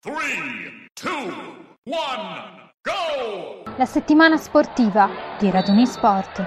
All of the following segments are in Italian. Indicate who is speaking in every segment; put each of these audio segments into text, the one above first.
Speaker 1: 3, 2, 1, go!
Speaker 2: La settimana sportiva di Raduni Sport.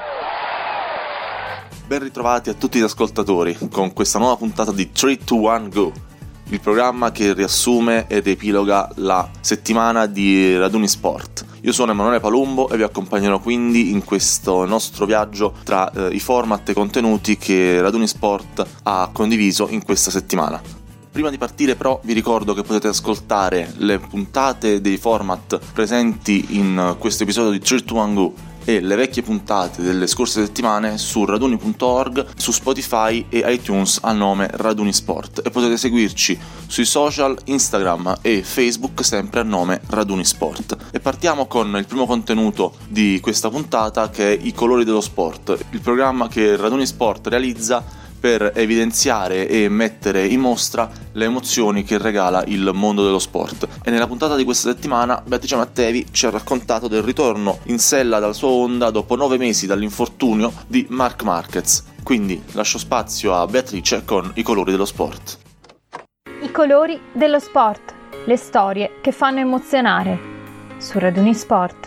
Speaker 3: Ben ritrovati a tutti gli ascoltatori con questa nuova puntata di 3, 2, 1, go! Il programma che riassume ed epiloga la settimana di Raduni Sport. Io sono Emanuele Palumbo e vi accompagnerò quindi in questo nostro viaggio tra i format e contenuti che Raduni Sport ha condiviso in questa settimana. Prima di partire però vi ricordo che potete ascoltare le puntate dei format presenti in questo episodio di 3, 2, 1, go e le vecchie puntate delle scorse settimane su raduni.org, su Spotify e iTunes al nome Raduni Sport, e potete seguirci sui social, Instagram e Facebook sempre al nome Raduni Sport. E partiamo con il primo contenuto di questa puntata, che è I colori dello sport, il programma che Raduni Sport realizza per evidenziare e mettere in mostra le emozioni che regala il mondo dello sport. E nella puntata di questa settimana Beatrice Mattevi ci ha raccontato del ritorno in sella dalla sua Honda dopo 9 mesi dall'infortunio di Marc Marquez. Quindi lascio spazio a Beatrice con I colori dello sport.
Speaker 2: I colori dello sport, le storie che fanno emozionare su Raduni Sport.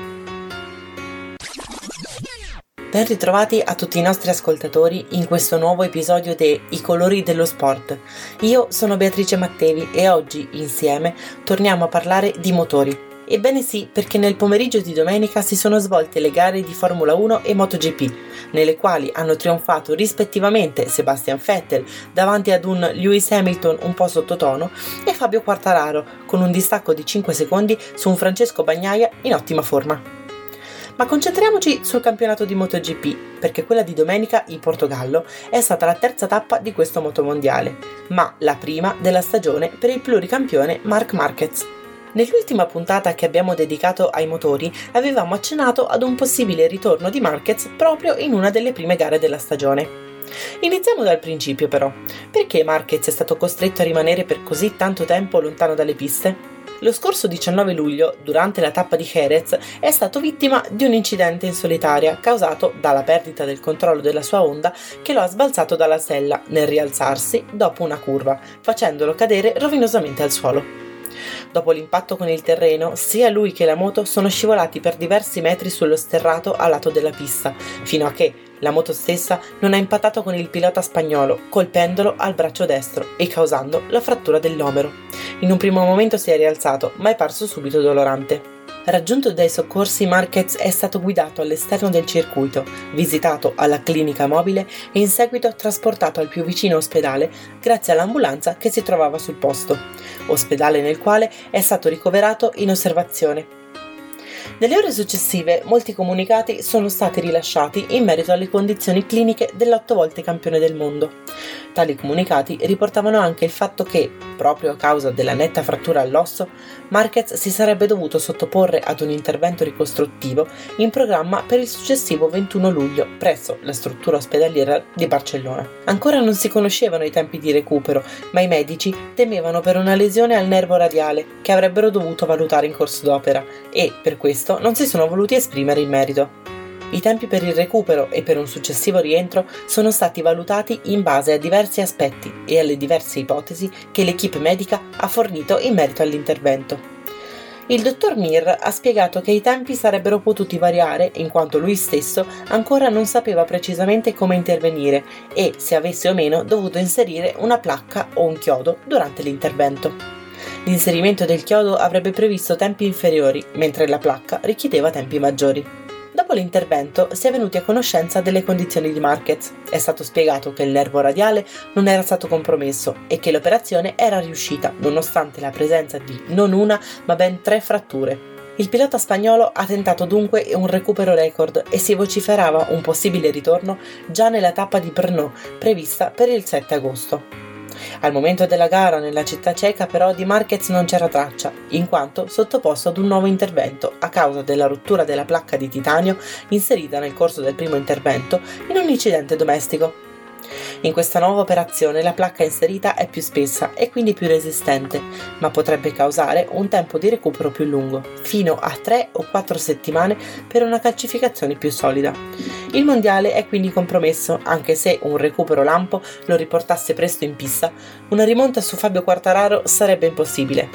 Speaker 4: Ben ritrovati a tutti i nostri ascoltatori in questo nuovo episodio di I colori dello sport. Io sono Beatrice Mattevi e oggi insieme torniamo a parlare di motori. Ebbene sì, perché nel pomeriggio di domenica si sono svolte le gare di Formula 1 e MotoGP, nelle quali hanno trionfato rispettivamente Sebastian Vettel davanti ad un Lewis Hamilton un po' sottotono e Fabio Quartararo con un distacco di 5 secondi su un Francesco Bagnaia in ottima forma. Ma concentriamoci sul campionato di MotoGP, perché quella di domenica in Portogallo è stata la terza tappa di questo motomondiale, ma la prima della stagione per il pluricampione Marc Marquez. Nell'ultima puntata che abbiamo dedicato ai motori avevamo accennato ad un possibile ritorno di Marquez proprio in una delle prime gare della stagione. Iniziamo dal principio però. Perché Marquez è stato costretto a rimanere per così tanto tempo lontano dalle piste? Lo scorso 19 luglio, durante la tappa di Jerez, è stato vittima di un incidente in solitaria causato dalla perdita del controllo della sua Honda che lo ha sbalzato dalla sella nel rialzarsi dopo una curva, facendolo cadere rovinosamente al suolo. Dopo l'impatto con il terreno, sia lui che la moto sono scivolati per diversi metri sullo sterrato a lato della pista, fino a che la moto stessa non ha impattato con il pilota spagnolo, colpendolo al braccio destro e causando la frattura dell'omero. In un primo momento si è rialzato, ma è parso subito dolorante. Raggiunto dai soccorsi, Marquez è stato guidato all'esterno del circuito, visitato alla clinica mobile e in seguito trasportato al più vicino ospedale grazie all'ambulanza che si trovava sul posto, ospedale nel quale è stato ricoverato in osservazione. Nelle ore successive molti comunicati sono stati rilasciati in merito alle condizioni cliniche dell'8 volte campione del mondo. Tali comunicati riportavano anche il fatto che, proprio a causa della netta frattura all'osso, Marquez si sarebbe dovuto sottoporre ad un intervento ricostruttivo in programma per il successivo 21 luglio presso la struttura ospedaliera di Barcellona. Ancora non si conoscevano i tempi di recupero, ma i medici temevano per una lesione al nervo radiale che avrebbero dovuto valutare in corso d'opera e, per questo, non si sono voluti esprimere in merito. I tempi per il recupero e per un successivo rientro sono stati valutati in base a diversi aspetti e alle diverse ipotesi che l'equipe medica ha fornito in merito all'intervento. Il dottor Mir ha spiegato che i tempi sarebbero potuti variare in quanto lui stesso ancora non sapeva precisamente come intervenire e se avesse o meno dovuto inserire una placca o un chiodo durante l'intervento. L'inserimento del chiodo avrebbe previsto tempi inferiori, mentre la placca richiedeva tempi maggiori. Dopo l'intervento si è venuti a conoscenza delle condizioni di Marquez. È stato spiegato che il nervo radiale non era stato compromesso e che l'operazione era riuscita nonostante la presenza di non una ma ben 3 fratture. Il pilota spagnolo ha tentato dunque un recupero record e si vociferava un possibile ritorno già nella tappa di Brno prevista per il 7 agosto. Al momento della gara nella città ceca però di Marquez non c'era traccia, in quanto sottoposto ad un nuovo intervento a causa della rottura della placca di titanio inserita nel corso del primo intervento in un incidente domestico. In questa nuova operazione la placca inserita è più spessa e quindi più resistente, ma potrebbe causare un tempo di recupero più lungo, fino a 3 o 4 settimane per una calcificazione più solida. Il mondiale è quindi compromesso, anche se un recupero lampo lo riportasse presto in pista, una rimonta su Fabio Quartararo sarebbe impossibile.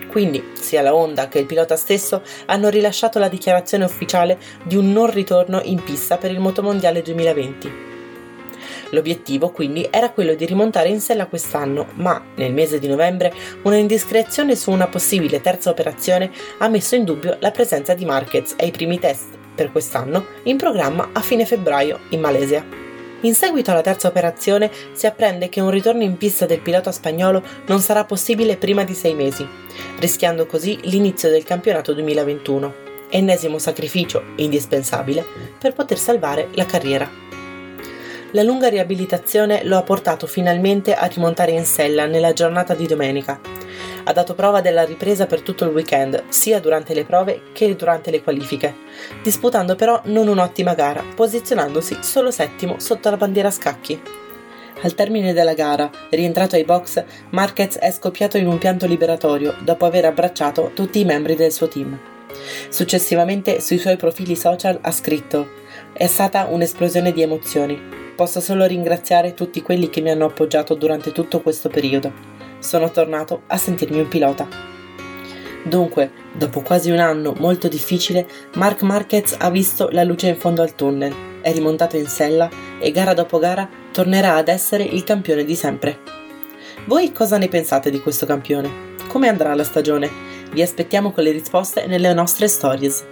Speaker 4: Quindi sia la Honda che il pilota stesso hanno rilasciato la dichiarazione ufficiale di un non ritorno in pista per il Motomondiale 2020. L'obiettivo quindi era quello di rimontare in sella quest'anno, ma nel mese di novembre una indiscrezione su una possibile terza operazione ha messo in dubbio la presenza di Márquez ai primi test per quest'anno in programma a fine febbraio in Malesia. In seguito alla terza operazione si apprende che un ritorno in pista del pilota spagnolo non sarà possibile prima di 6 mesi, rischiando così l'inizio del campionato 2021, ennesimo sacrificio indispensabile per poter salvare la carriera. La lunga riabilitazione lo ha portato finalmente a rimontare in sella nella giornata di domenica. Ha dato prova della ripresa per tutto il weekend, sia durante le prove che durante le qualifiche, disputando però non un'ottima gara, posizionandosi solo settimo sotto la bandiera a scacchi. Al termine della gara, rientrato ai box, Márquez è scoppiato in un pianto liberatorio dopo aver abbracciato tutti i membri del suo team. Successivamente sui suoi profili social ha scritto: «È stata un'esplosione di emozioni. Posso solo ringraziare tutti quelli che mi hanno appoggiato durante tutto questo periodo. Sono tornato a sentirmi un pilota». Dunque, dopo quasi un anno molto difficile, Marc Márquez ha visto la luce in fondo al tunnel, è rimontato in sella e gara dopo gara tornerà ad essere il campione di sempre. Voi cosa ne pensate di questo campione? Come andrà la stagione? Vi aspettiamo con le risposte nelle nostre stories.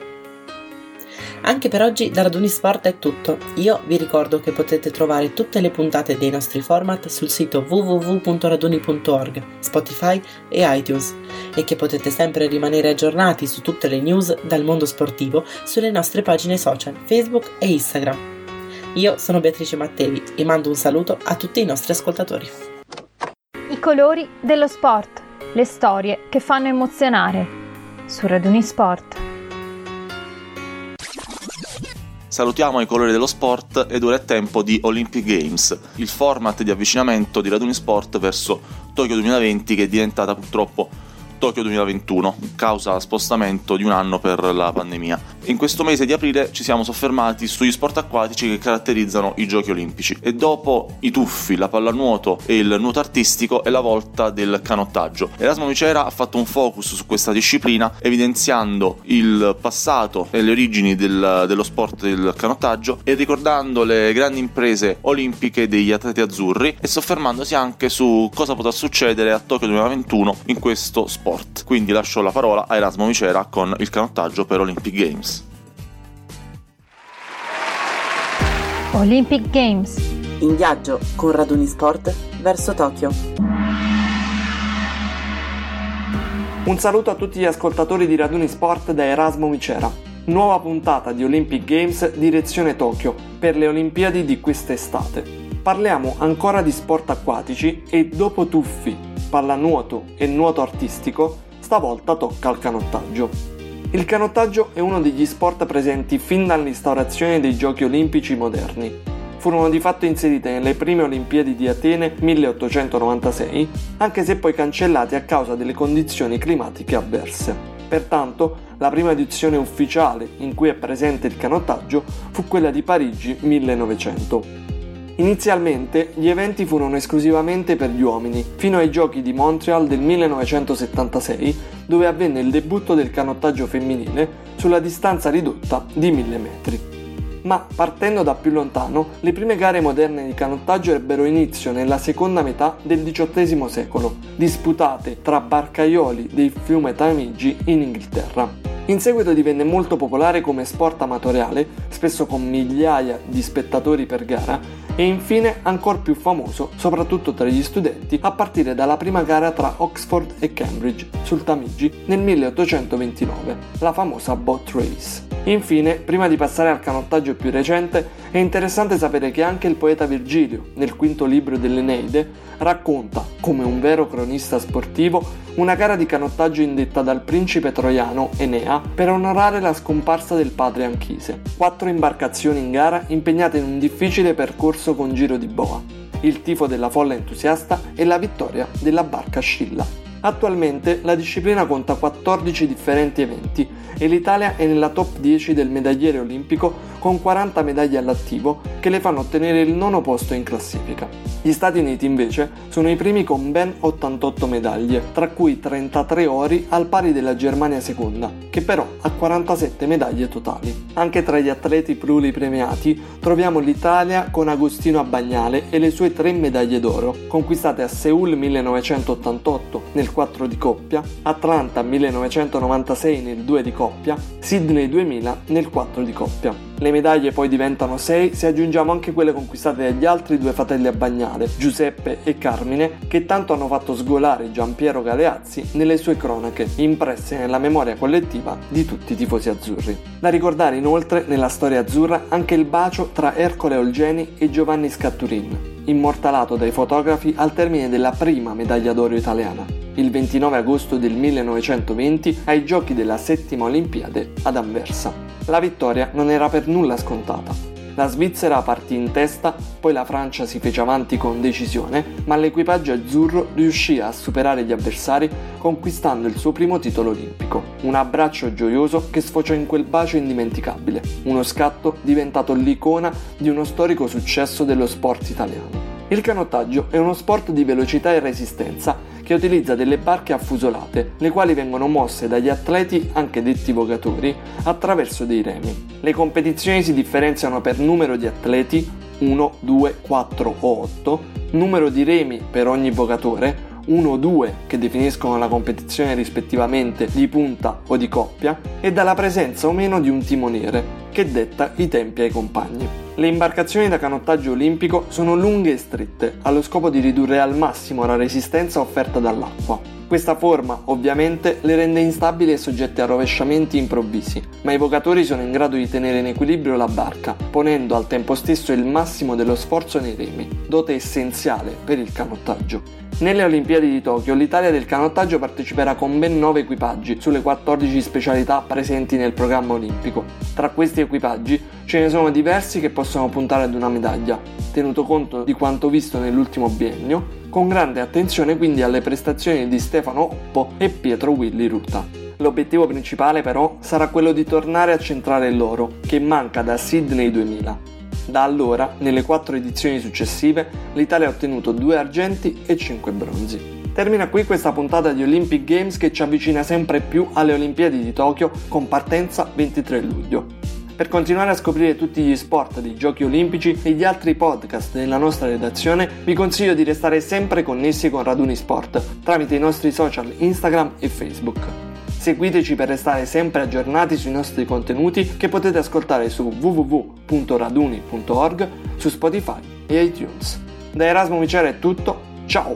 Speaker 4: Anche per oggi da Raduni Sport è tutto. Io vi ricordo che potete trovare tutte le puntate dei nostri format sul sito www.raduni.org, Spotify e iTunes e che potete sempre rimanere aggiornati su tutte le news dal mondo sportivo sulle nostre pagine social Facebook e Instagram. Io sono Beatrice Mattevi e mando un saluto a tutti i nostri ascoltatori.
Speaker 2: I colori dello sport, le storie che fanno emozionare su Raduni Sport.
Speaker 3: Salutiamo i colori dello sport ed ora è tempo di Olympic Games, il format di avvicinamento di Raduni Sport verso Tokyo 2020 che è diventata purtroppo Tokyo 2021, causa spostamento di un anno per la pandemia. In questo mese di aprile ci siamo soffermati sugli sport acquatici che caratterizzano i Giochi Olimpici e dopo i tuffi, la pallanuoto e il nuoto artistico è la volta del canottaggio. Erasmo Micera ha fatto un focus su questa disciplina evidenziando il passato e le origini dello sport del canottaggio e ricordando le grandi imprese olimpiche degli atleti azzurri e soffermandosi anche su cosa potrà succedere a Tokyo 2021 in questo sport. Quindi lascio la parola a Erasmo Micera con il canottaggio per Olympic Games.
Speaker 2: Olympic Games.
Speaker 4: In viaggio con Raduni Sport verso Tokyo.
Speaker 5: Un saluto a tutti gli ascoltatori di Raduni Sport da Erasmo Micera. Nuova puntata di Olympic Games direzione Tokyo per le Olimpiadi di quest'estate. Parliamo ancora di sport acquatici e dopo tuffi, pallanuoto e nuoto artistico, stavolta tocca al canottaggio. Il canottaggio è uno degli sport presenti fin dall'instaurazione dei Giochi Olimpici moderni. Furono di fatto inserite nelle prime Olimpiadi di Atene 1896, anche se poi cancellate a causa delle condizioni climatiche avverse. Pertanto, la prima edizione ufficiale in cui è presente il canottaggio fu quella di Parigi 1900. Inizialmente gli eventi furono esclusivamente per gli uomini, fino ai Giochi di Montreal del 1976, dove avvenne il debutto del canottaggio femminile sulla distanza ridotta di 1000 metri. Ma partendo da più lontano, le prime gare moderne di canottaggio ebbero inizio nella seconda metà del XVIII secolo, disputate tra barcaioli del fiume Tamigi in Inghilterra. In seguito divenne molto popolare come sport amatoriale, spesso con migliaia di spettatori per gara, e infine ancor più famoso, soprattutto tra gli studenti, a partire dalla prima gara tra Oxford e Cambridge sul Tamigi nel 1829, la famosa Boat Race. Infine, prima di passare al canottaggio più recente, è interessante sapere che anche il poeta Virgilio, nel quinto libro dell'Eneide, racconta, come un vero cronista sportivo, una gara di canottaggio indetta dal principe troiano Enea per onorare la scomparsa del padre Anchise. 4 imbarcazioni in gara impegnate in un difficile percorso con giro di boa, il tifo della folla entusiasta e la vittoria della barca Scilla. Attualmente la disciplina conta 14 differenti eventi e l'Italia è nella top 10 del medagliere olimpico con 40 medaglie all'attivo che le fanno ottenere il 9° posto in classifica. Gli Stati Uniti invece sono i primi con ben 88 medaglie, tra cui 33 ori al pari della Germania seconda, che però ha 47 medaglie totali. Anche tra gli atleti pluripremiati troviamo l'Italia con Agostino Abbagnale e le sue 3 medaglie d'oro, conquistate a Seul 1988 nel 4 di coppia, Atlanta 1996 nel 2 di coppia, Sydney 2000 nel 4 di coppia. Le medaglie poi diventano 6 se aggiungiamo anche quelle conquistate dagli altri 2 fratelli Abbagnale, Giuseppe e Carmine, che tanto hanno fatto sgolare Giampiero Galeazzi nelle sue cronache, impresse nella memoria collettiva di tutti i tifosi azzurri. Da ricordare inoltre nella storia azzurra anche il bacio tra Ercole Olgeni e Giovanni Scatturin, immortalato dai fotografi al termine della prima medaglia d'oro italiana, il 29 agosto del 1920 ai giochi della 7ª Olimpiade ad Anversa. La vittoria non era per nulla scontata. La Svizzera partì in testa, poi la Francia si fece avanti con decisione, ma l'equipaggio azzurro riuscì a superare gli avversari conquistando il suo primo titolo olimpico. Un abbraccio gioioso che sfociò in quel bacio indimenticabile, uno scatto diventato l'icona di uno storico successo dello sport italiano. Il canottaggio è uno sport di velocità e resistenza che utilizza delle barche affusolate, le quali vengono mosse dagli atleti, anche detti vogatori, attraverso dei remi. Le competizioni si differenziano per numero di atleti, 1, 2, 4 o 8, numero di remi per ogni vogatore, 1 o 2 che definiscono la competizione rispettivamente di punta o di coppia, e dalla presenza o meno di un timoniere, che detta i tempi ai compagni. Le imbarcazioni da canottaggio olimpico sono lunghe e strette, allo scopo di ridurre al massimo la resistenza offerta dall'acqua. Questa forma, ovviamente, le rende instabili e soggette a rovesciamenti improvvisi, ma i vogatori sono in grado di tenere in equilibrio la barca, ponendo al tempo stesso il massimo dello sforzo nei remi, dote essenziale per il canottaggio. Nelle Olimpiadi di Tokyo l'Italia del canottaggio parteciperà con ben 9 equipaggi sulle 14 specialità presenti nel programma olimpico. Tra questi equipaggi ce ne sono diversi che possono puntare ad una medaglia, tenuto conto di quanto visto nell'ultimo biennio, con grande attenzione quindi alle prestazioni di Stefano Oppo e Pietro Willy Ruta. L'obiettivo principale però sarà quello di tornare a centrare l'oro, che manca da Sydney 2000. Da allora, nelle 4 edizioni successive, l'Italia ha ottenuto 2 argenti e 5 bronzi. Termina qui questa puntata di Olympic Games che ci avvicina sempre più alle Olimpiadi di Tokyo con partenza 23 luglio. Per continuare a scoprire tutti gli sport dei Giochi Olimpici e gli altri podcast della nostra redazione, vi consiglio di restare sempre connessi con Raduni Sport tramite i nostri social Instagram e Facebook. Seguiteci per restare sempre aggiornati sui nostri contenuti che potete ascoltare su www.raduni.org, su Spotify e iTunes. Da Erasmo Micera è tutto, ciao!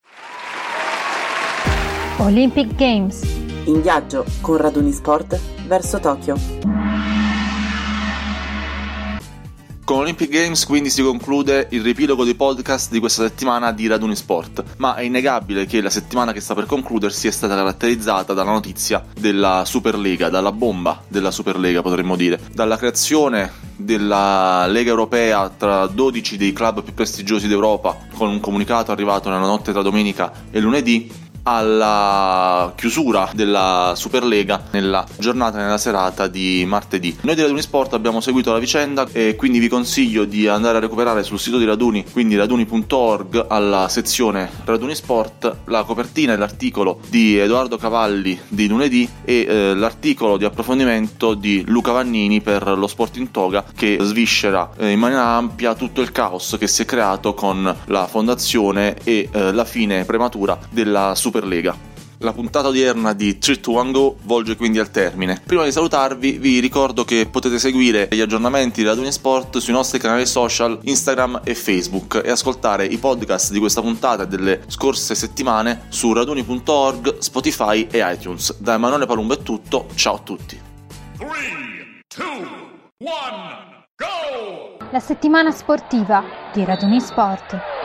Speaker 2: Olympic Games.
Speaker 4: In viaggio con Raduni Sport verso Tokyo.
Speaker 3: Con Olympic Games quindi si conclude il riepilogo dei podcast di questa settimana di Raduni Sport, ma è innegabile che la settimana che sta per concludersi è stata caratterizzata dalla notizia della Superlega, dalla bomba della Superlega potremmo dire, dalla creazione della Lega Europea tra 12 dei club più prestigiosi d'Europa, con un comunicato arrivato nella notte tra domenica e lunedì, alla chiusura della Superlega nella serata di martedì. Noi di Raduni Sport abbiamo seguito la vicenda e quindi vi consiglio di andare a recuperare sul sito di Raduni, quindi raduni.org, alla sezione Raduni Sport, la copertina e l'articolo di Edoardo Cavalli di lunedì e l'articolo di approfondimento di Luca Vannini per lo Sport in Toga, che sviscera in maniera ampia tutto il caos che si è creato con la fondazione e la fine prematura della Superlega. La puntata odierna di 3, 2, 1, Go volge quindi al termine. Prima di salutarvi vi ricordo che potete seguire gli aggiornamenti di Raduni Sport sui nostri canali social Instagram e Facebook e ascoltare i podcast di questa puntata e delle scorse settimane su raduni.org, Spotify e iTunes. Da Emanuele Palumbo è tutto, ciao a tutti.
Speaker 1: 3, 2, 1, go!
Speaker 2: La settimana sportiva di Raduni Sport.